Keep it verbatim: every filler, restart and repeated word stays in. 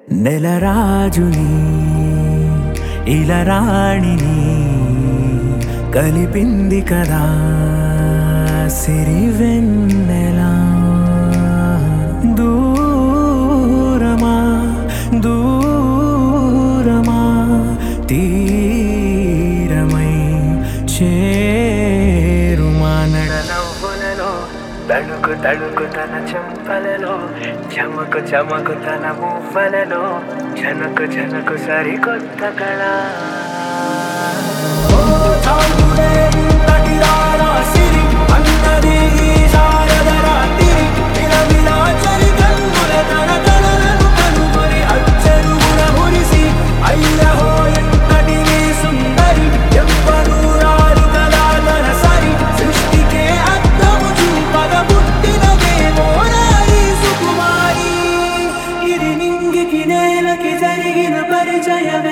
నెలరాజుని ఇలరాణిని కలిపింది కదా సిరివెన్నెలా. దూరమా దూరమా తీరమై చేరుమా. నడనవ్వులలో తడుకు తడుకు తన చెంపలలో చమకు చమకు తన మువ్వలలో జనకు జనకు సరికొత్త కళ. జరిగిన పరిచయమే